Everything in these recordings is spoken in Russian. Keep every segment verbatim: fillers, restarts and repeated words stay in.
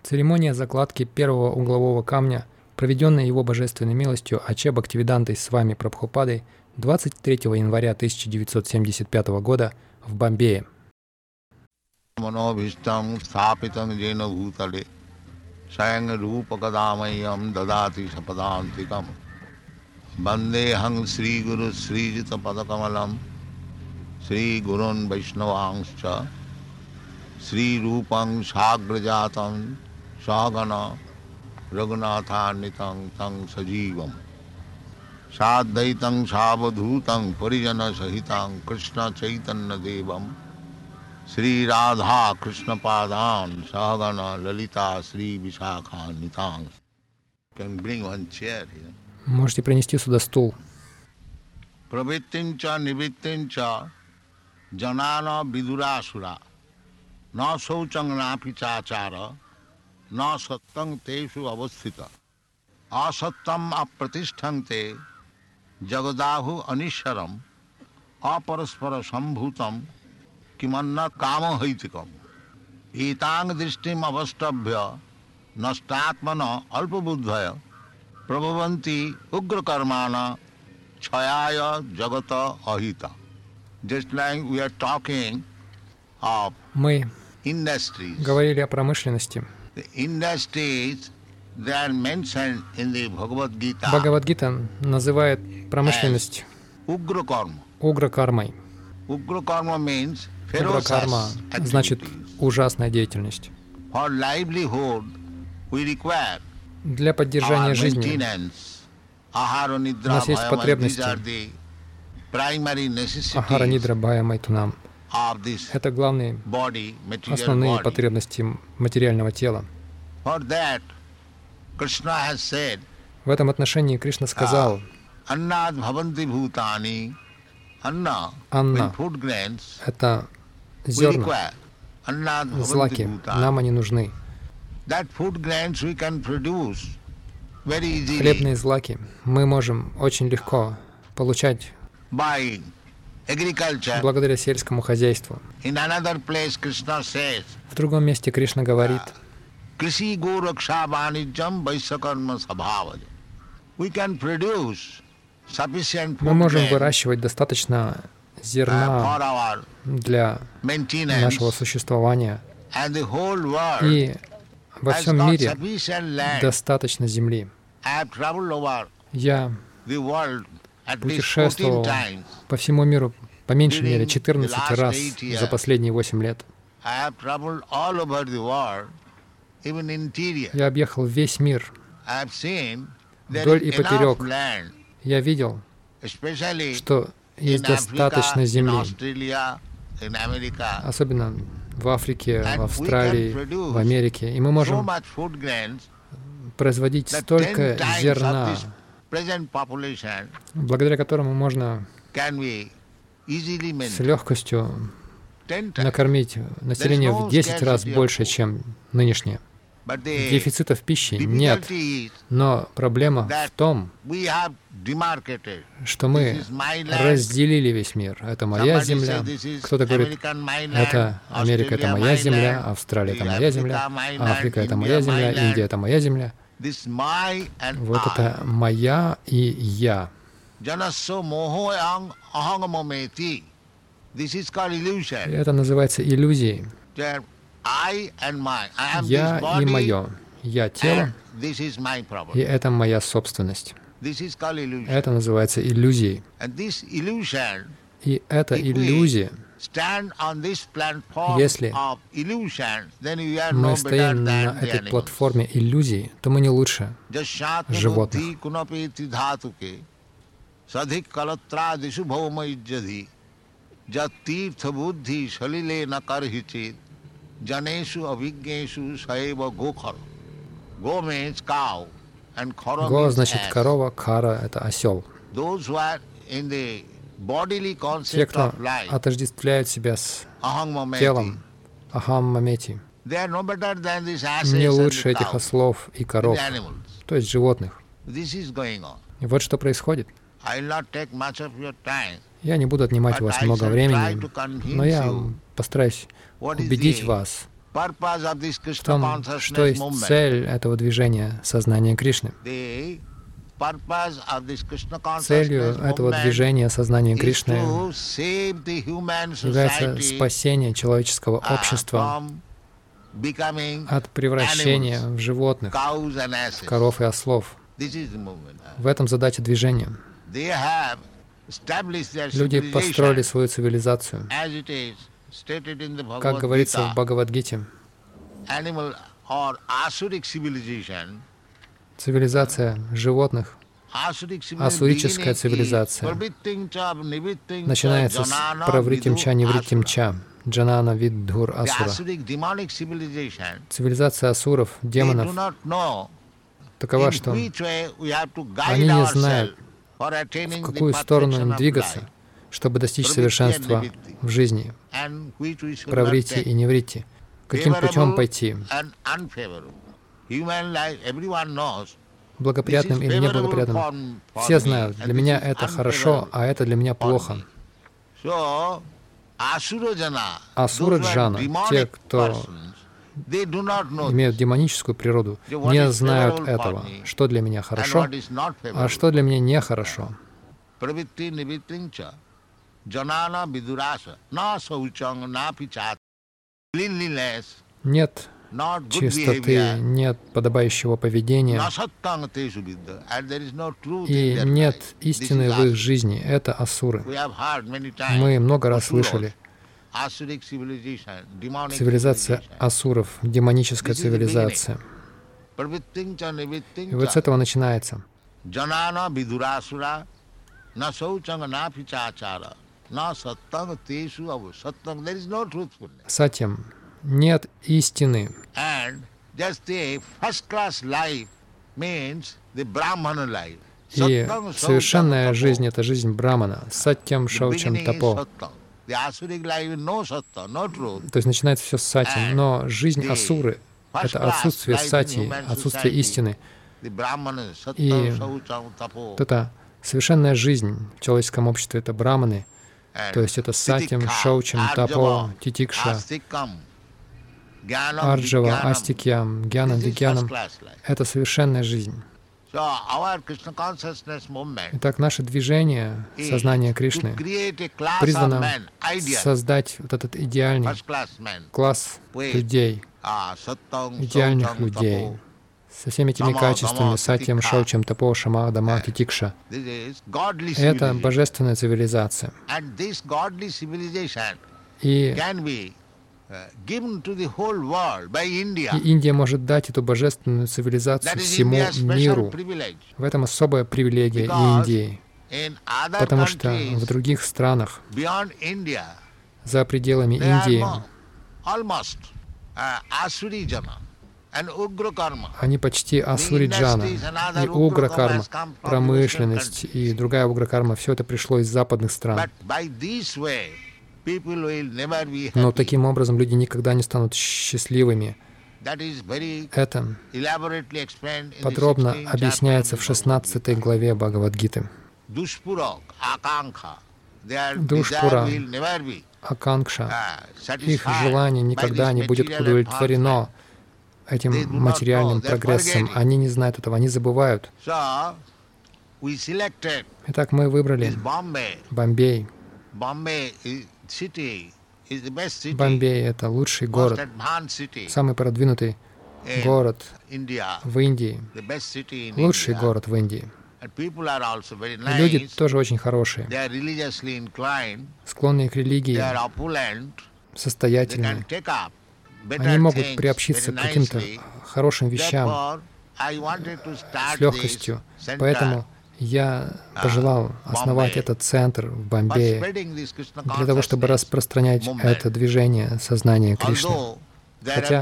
Церемония закладки первого углового камня, проведенная его божественной милостью Аче Бхактивидантой с вами Прабхупадой двадцать третьего января тысяча девятьсот семьдесят пятого года в Бомбее. Vandeham Sri Guru Sri Jita Padakamalam Sri Gurun Vaishnavangscha Sri Rupang Sagrajatam Sagana Raghunathanitang Tang Sajivam Sadhaitang Savadhutang Parijana Sahitang Krishna Chaitanya Devam Sri Radha Krishna Padan Sagana Lalita Sri Vishakha Nitang. Can bring one chair here. Можете принести сюда стул. Pravittincha nivittincha janana vidurasura na sauchang napi chachara na sattang teshu avasthita asattam apratishthante jagadahu anisharam aparaspara sambhutam kimanna kama haitikam etang drishtim avastabhya nastatmana alpabuddhaya Prabhavanti ugra karmana chayaya jagata ahita. Just like we are talking of Мы industries. говорили о промышленности. The industries they are mentioned in the Bhagavad Gita. Бхагавад-гита называет промышленность ugra karma. угра-кармой. Ugra karma means Угра-карма ferocious значит activities. ужасная деятельность. For livelihood we require Для поддержания жизни у нас есть потребности Ахара, Нидра, Бхая, Майтунам. Это главные, основные потребности материального тела. В этом отношении Кришна сказал: Анна — это зерна, злаки, нам они нужны. Хлебные злаки мы можем очень легко получать благодаря сельскому хозяйству. В другом месте Кришна говорит: мы можем выращивать достаточно зерна для нашего существования, и во всем мире достаточно земли. Я путешествовал по всему миру по меньшей мере четырнадцать раз за последние восемь лет. Я объехал весь мир, вдоль и поперек. Я видел, что есть достаточно земли, особенно в Африке, в Австралии, в Америке. И мы можем производить столько зерна, благодаря которому можно с легкостью накормить население в десять раз больше, чем нынешнее. Дефицита в пище нет, но проблема в том, что мы разделили весь мир. Это моя земля. Кто-то говорит: это Америка, это моя земля, Австралия — это моя земля, Африка — это моя земля, Индия — это моя земля. Вот это моя и я. И это называется иллюзией. Я и мое. Я тело, и это моя собственность. Это называется иллюзией. И эта иллюзия, если мы стоим на этой платформе иллюзий, то мы не лучше животных. Го значит корова, кара — это осел. Те, кто отождествляют себя с телом, ахам мамети, не лучше этих ослов и коров, то есть животных. И вот что происходит. Я не буду отнимать у вас много времени, но я постараюсь убедить вас в том, что есть цель этого движения сознания Кришны. Целью этого движения сознания Кришны является спасение человеческого общества от превращения в животных, в коров и ослов. В этом задача движения. Люди построили свою цивилизацию. Как говорится в Бхагавад-гите, цивилизация животных, асурическая цивилизация, начинается с правритимча невритимча, джанана виддхур асура. Цивилизация асуров, демонов, такова, что они не знают, в какую сторону им двигаться, чтобы достичь совершенства в жизни, праврити и неврити, каким путем пойти, благоприятным или неблагоприятным. Все знают, для меня это хорошо, а это для меня плохо. Асура-джана, те, кто имеют демоническую природу, не знают этого, что для меня хорошо, а что для меня нехорошо. Нет чистоты, нет подобающего поведения, и нет истины в их жизни. Это асуры. Мы много раз слышали. Цивилизация асуров, демоническая цивилизация. И вот с этого начинается. Сатьям. Нет истины. И совершенная жизнь — это жизнь Брамана. Сатьям шаучам тапо. То есть начинается все с сати, но жизнь асуры — это отсутствие сати, отсутствие истины. И вот эта совершенная жизнь в человеческом обществе — это браманы, то есть это сатьям, шаучам, тапо, титикша, арджава, астикьям, гьянам, вигьянам — это совершенная жизнь. Итак, наше движение, сознание Кришны, призвано создать вот этот идеальный класс людей, идеальных людей, со всеми этими качествами, сатьям, шаучам, тапо, шама, дама, титикша. Это божественная цивилизация. И И Индия может дать эту божественную цивилизацию всему миру. В этом особая привилегия Индии, потому что в других странах, за пределами Индии, они почти асури-джана, и угра-карма, промышленность и другая угра-карма, все это пришло из западных стран. Но таким образом люди никогда не станут счастливыми. Это подробно объясняется в шестнадцатой главе Бхагавад-гиты. Душпура, аканкша, их желание никогда не будет удовлетворено этим материальным прогрессом. Они не знают этого, они забывают. Итак, мы выбрали Бомбей. Бомбей — это лучший город, самый продвинутый город в Индии, лучший город в Индии. И люди тоже очень хорошие, склонные к религии, состоятельные. Они могут приобщиться к каким-то хорошим вещам с легкостью. Поэтому я пожелал основать этот центр в Бомбее для того, чтобы распространять это движение сознания Кришны. Хотя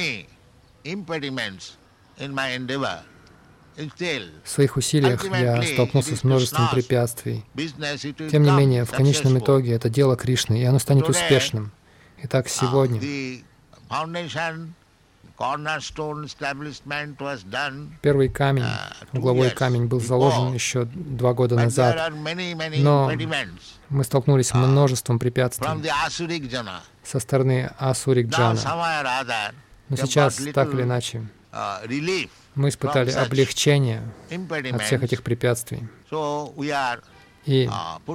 в своих усилиях я столкнулся с множеством препятствий. Тем не менее, в конечном итоге это дело Кришны, и оно станет успешным. Итак, сегодня Первый камень, угловой камень был заложен еще два года назад, но мы столкнулись с множеством препятствий со стороны Асурик Джана. Но сейчас, так или иначе, мы испытали облегчение от всех этих препятствий. И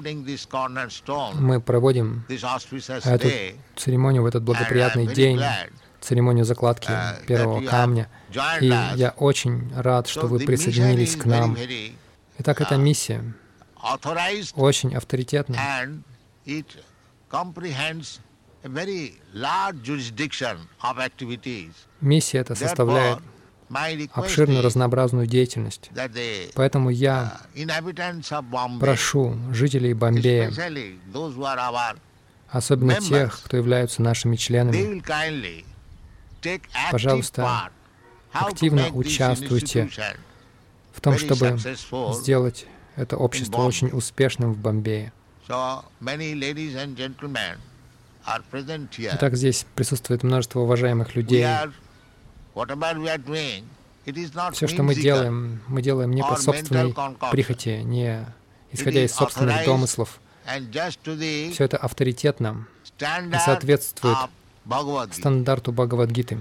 мы проводим эту церемонию в этот благоприятный день, церемонию закладки первого камня. И я очень рад, что вы присоединились к нам. Итак, эта миссия очень авторитетна. Миссия эта составляет обширную разнообразную деятельность. Поэтому я прошу жителей Бомбея, особенно тех, кто являются нашими членами, пожалуйста, активно участвуйте в том, чтобы сделать это общество очень успешным в Бомбее. Итак, здесь присутствует множество уважаемых людей. Все, что мы делаем, мы делаем не по собственной прихоти, не исходя из собственных домыслов. Все это авторитетно и соответствует стандарту Бхагавад-гиты.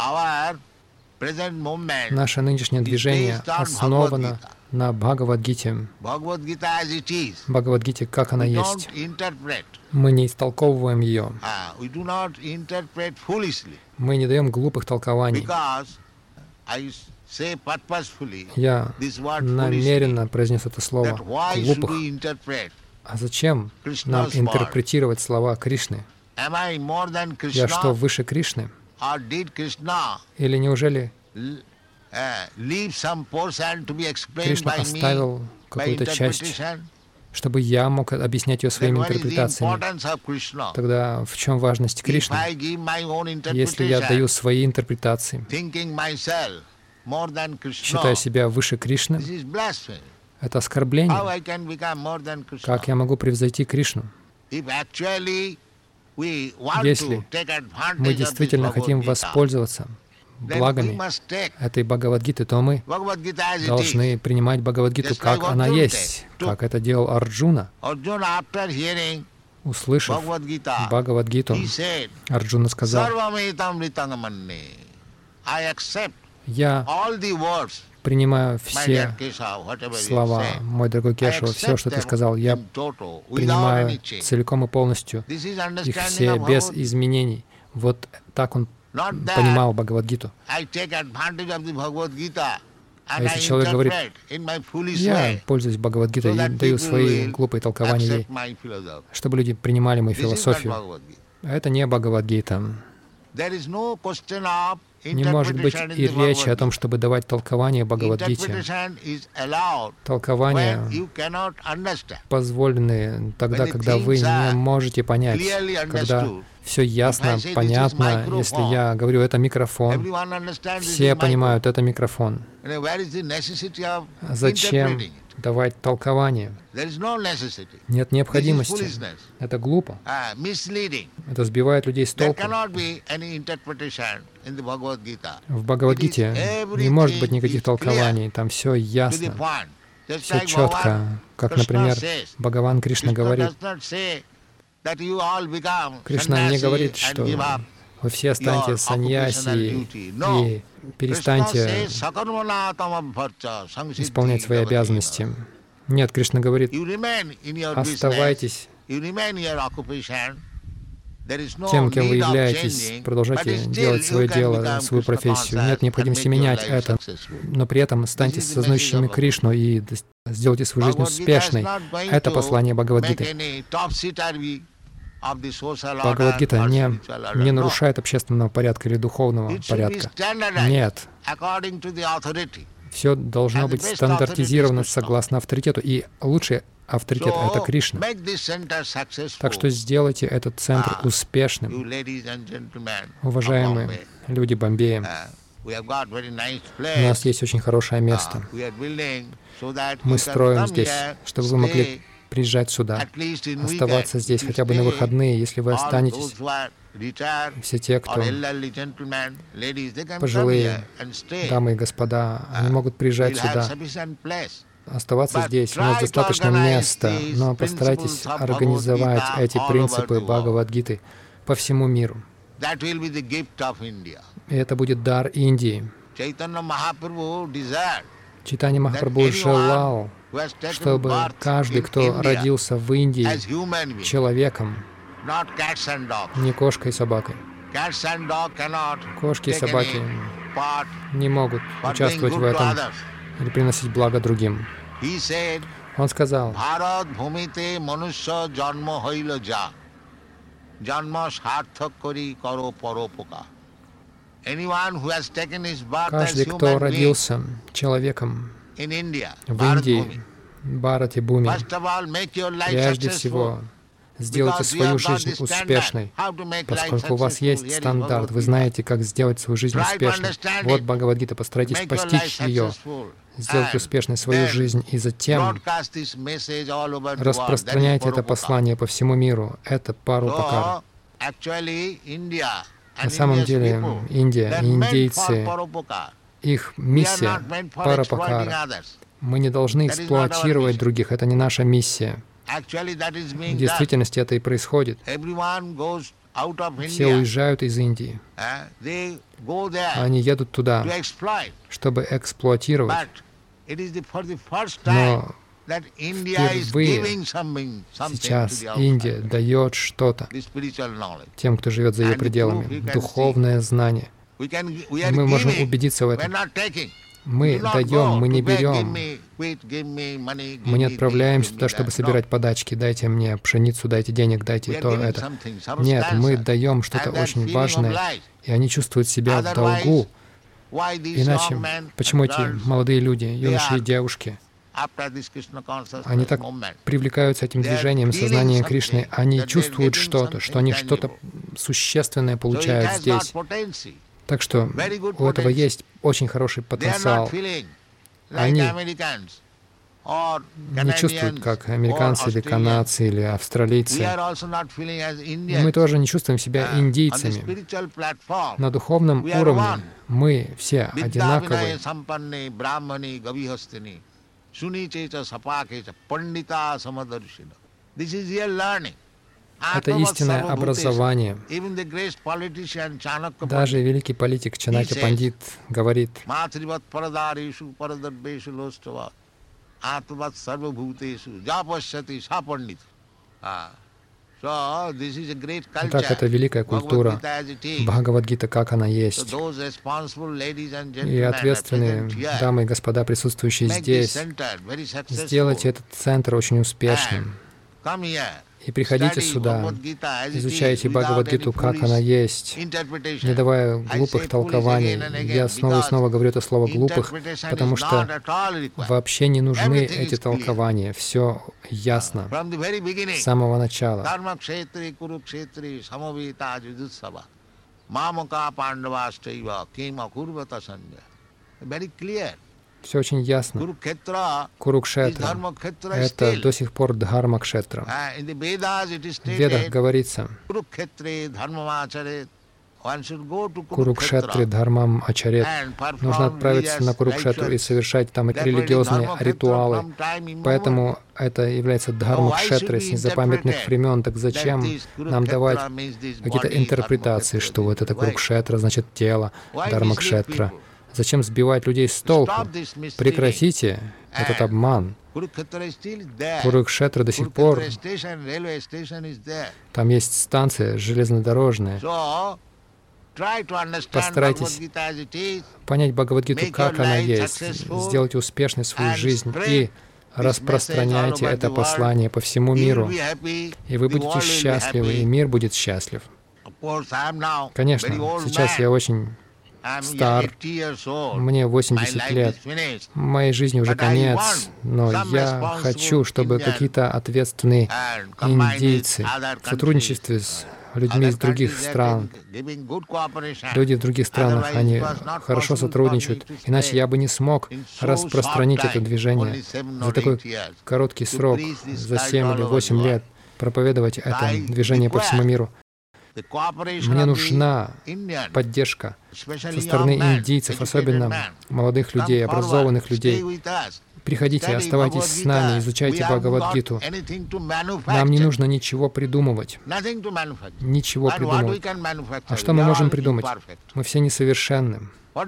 Наше нынешнее движение основано на Бхагавад-гите. Бхагавад-гите, как она есть. Мы не истолковываем ее. Мы не даем глупых толкований. Я намеренно произнес это слово «глупых». А зачем нам интерпретировать слова Кришны? Я что, выше Кришны? Или неужели Кришна оставил какую-то часть, чтобы я мог объяснять ее своими интерпретациями? Тогда в чем важность Кришны? Если я даю свои интерпретации, считая себя выше Кришны, это оскорбление. Как я могу превзойти Кришну? Если мы действительно хотим воспользоваться благами этой Бхагавад-гиты, то мы должны принимать Бхагавад-гиту, как она есть, как это делал Арджуна. Услышав Бхагавад-гиту, Арджуна сказал: «Я принимаю все слова, мой дорогой Кешава, все, что ты сказал, я принимаю целиком и полностью, их все без изменений». Вот так он понимал Бхагавад-гиту. А если человек говорит: «Я пользуюсь Бхагавад-гитой и даю свои глупые толкования ей, чтобы люди принимали мою философию», это не Бхагавад-гита. Не может быть и речи о том, чтобы давать толкование Бхагавад-гите. Толкования позволены тогда, когда вы не можете понять, когда все ясно, понятно. Если я говорю, это микрофон, все понимают, это микрофон. Зачем давать толкование? Нет необходимости. Это глупо. Это сбивает людей с толку. В Бхагавад-гите не может быть никаких толкований, там все ясно, все четко. Как, например, Бхагаван Кришна говорит. Кришна не говорит, что вы все станьте саньяси и перестаньте исполнять свои обязанности. Нет, Кришна говорит: оставайтесь тем, кем вы являетесь, продолжайте делать свое дело, свою профессию. Нет необходимости менять это, но при этом станьте сознающими Кришну и сделайте свою жизнь успешной. Это послание Бхагавад-гиты. Бхагавад-гита не, не нарушает общественного порядка или духовного порядка. Нет. Все должно быть стандартизировано согласно авторитету. И лучший авторитет — это Кришна. Так что сделайте этот центр успешным. Уважаемые люди Бомбея, у нас есть очень хорошее место. Мы строим здесь, чтобы вы могли приезжать сюда, оставаться здесь хотя бы на выходные. Если вы останетесь, все те, кто пожилые дамы и господа, они могут приезжать сюда, оставаться здесь. У нас достаточно места, но постарайтесь организовать эти принципы Бхагавад-гиты по всему миру. И это будет дар Индии. Чайтанья Махапрабху желал, чтобы каждый, кто родился в Индии человеком, не кошкой и собакой. Кошки и собаки не могут участвовать в этом или приносить благо другим. Он сказал, каждый, кто родился человеком в Индии, Бхарате Бхуми, прежде всего, сделайте свою жизнь успешной, поскольку у вас есть стандарт, вы знаете, как сделать свою жизнь успешной. Вот Бхагавад-гита, постарайтесь постичь ее, сделать успешной свою жизнь, и затем распространяйте это послание по всему миру. Это парупакара. На самом деле, Индия и индейцы, их миссия парупакара. Мы не должны эксплуатировать других, это не наша миссия. В действительности это и происходит. Все уезжают из Индии. Они едут туда, чтобы эксплуатировать. Но впервые сейчас Индия дает что-то тем, кто живет за ее пределами, духовное знание. И мы можем убедиться в этом. Мы даем, мы не берем. Мы не отправляемся туда, чтобы собирать подачки. Дайте мне пшеницу, дайте денег, дайте то, это. Нет, мы даем что-то очень важное, и они чувствуют себя в долгу. Иначе, почему эти молодые люди, юноши и девушки, они так привлекаются этим движением сознания Кришны, они чувствуют что-то, что они что-то существенное получают здесь. Так что у этого есть очень хороший потенциал. Они не чувствуют, как американцы или канадцы или австралийцы. Мы тоже не чувствуем себя индийцами. На духовном уровне мы все одинаковые. Это истинное образование. Даже великий политик Чанакья Пандит говорит, итак, это великая культура Бхагавад-гита, как она есть. И ответственные дамы и господа, присутствующие здесь, сделайте этот центр очень успешным. И приходите сюда, изучайте Бхагавад-гиту, как она есть, не давая глупых толкований. Я снова и снова говорю это слово «глупых», потому что вообще не нужны эти толкования. Все ясно с самого начала. Все очень ясно. Курукшетра — это до сих пор Дхармакшетра. В Ведах говорится, Курукшетре Дхармам Ачарет. Нужно отправиться на Курукшетру и совершать там эти религиозные ритуалы. Поэтому это является Дхармакшетрой с незапамятных времен. Так зачем нам давать какие-то интерпретации, что вот это Курукшетра, значит тело, Дхармакшетра? Зачем сбивать людей с толку? Прекратите этот обман. Курукшетра до сих пор. Там есть станция железнодорожная. Постарайтесь понять Бхагавад-гиту, как она есть. Сделайте успешной свою жизнь и распространяйте это послание по всему миру. И вы будете счастливы, и мир будет счастлив. Конечно, сейчас я очень стар, мне восемьдесят лет, моей жизни уже конец, но я хочу, чтобы какие-то ответственные индейцы в сотрудничестве с людьми из других стран. Люди в других странах, они хорошо сотрудничают. Иначе я бы не смог распространить это движение за такой короткий срок, за семь или восемь лет, проповедовать это движение по всему миру. Мне нужна поддержка со стороны индийцев, особенно молодых людей, образованных людей. Приходите, оставайтесь с нами, изучайте Бхагавад-гиту. Нам не нужно ничего придумывать. Ничего придумывать. А что мы можем придумать? Мы все несовершенны.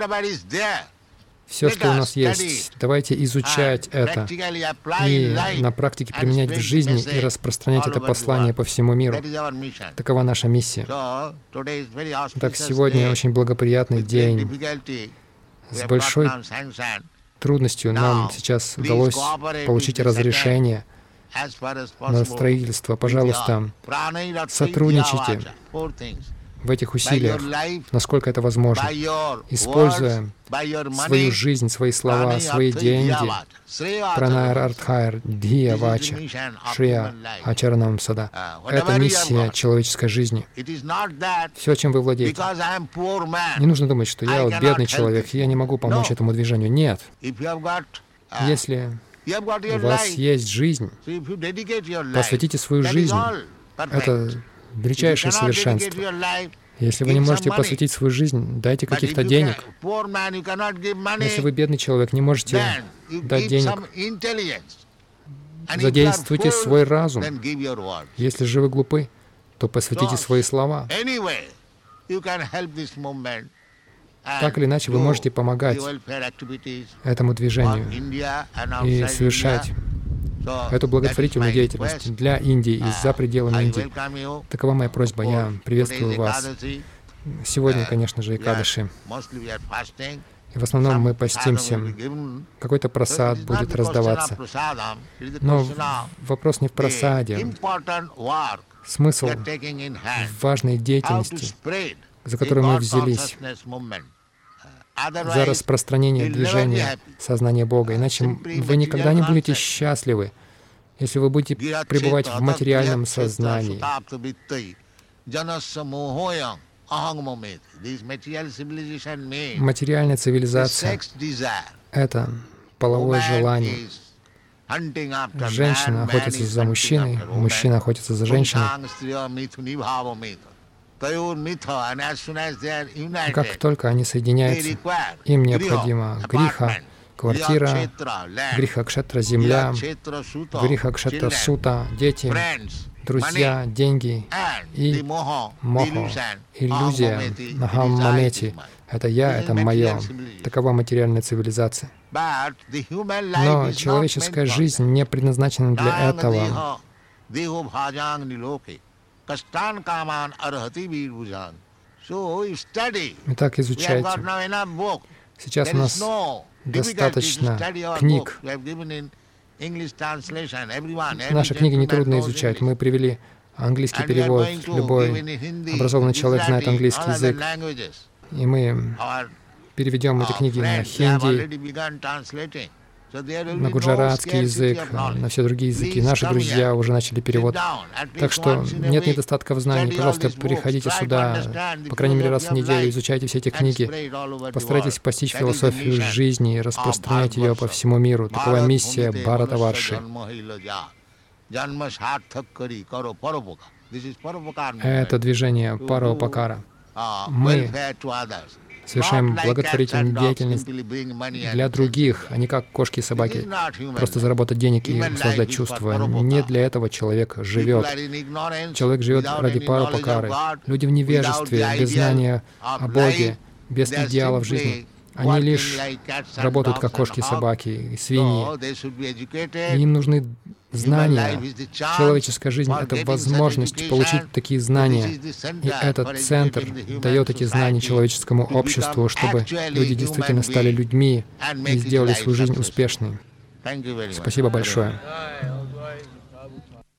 Все, что у нас есть, давайте изучать это и на практике применять в жизни и распространять это послание по всему миру. Такова наша миссия. Так, сегодня очень благоприятный день. С большой трудностью нам сейчас удалось получить разрешение на строительство. Пожалуйста, сотрудничайте в этих усилиях, насколько это возможно, используя свою жизнь, свои слова, свои деньги. Пранайар Артхайр Дхия Вача Шрия Ачаранам Сада. Это миссия человеческой жизни. Все, чем вы владеете. Не нужно думать, что я вот бедный человек, и я не могу помочь этому движению. Нет. Если у вас есть жизнь, посвятите свою жизнь. Это величайшее совершенство. Если вы не можете посвятить свою жизнь, дайте каких-то денег. Если вы бедный человек, не можете дать денег, задействуйте свой разум. Если же вы глупы, то посвятите свои слова. Так или иначе, вы можете помогать этому движению и совершать эту благотворительную деятельность для Индии и за пределами Индии. Такова моя просьба. Я приветствую вас. Сегодня, конечно же, Экадаши. И в основном мы постимся. Какой-то прасад будет раздаваться. Но вопрос не в прасаде. Смысл в важной деятельности, за которую мы взялись, за распространение движения сознания Бога. Иначе вы никогда не будете счастливы, если вы будете пребывать в материальном сознании. Материальная цивилизация — это половое желание. Женщина охотится за мужчиной, мужчина охотится за женщиной. И как только они соединяются, им необходимо гриха, квартира, гриха кшетра, земля, гриха кшетра, сута, дети, друзья, деньги и мохо, иллюзия, нахам мамети. Это я, это мое. Такова материальная цивилизация. Но человеческая жизнь не предназначена для этого. Итак, изучайте. Сейчас у нас достаточно книг. Наши книги нетрудно изучать. Мы привели английский перевод. Любой образованный человек знает английский язык. И мы переведем эти книги на хинди, на гуджаратский язык, на все другие языки. Наши друзья уже начали перевод. Так что нет недостатка в знании. Пожалуйста, приходите сюда, по крайней мере, раз в неделю, изучайте все эти книги. Постарайтесь постичь философию жизни и распространять ее по всему миру. Такова миссия Бхаратаварши. Это движение Паропакара. Мы совершаем благотворительную деятельность для других, а не как кошки и собаки, просто заработать денег и услаждать чувства. Не для этого человек живет. Человек живет ради Паропакары. Люди в невежестве, без знания о Боге, без идеалов жизни. Они лишь работают как кошки и собаки, и свиньи. И им нужны знания. Человеческая жизнь — это возможность получить такие знания. И этот центр дает эти знания человеческому обществу, чтобы люди действительно стали людьми и сделали свою жизнь успешной. Спасибо большое.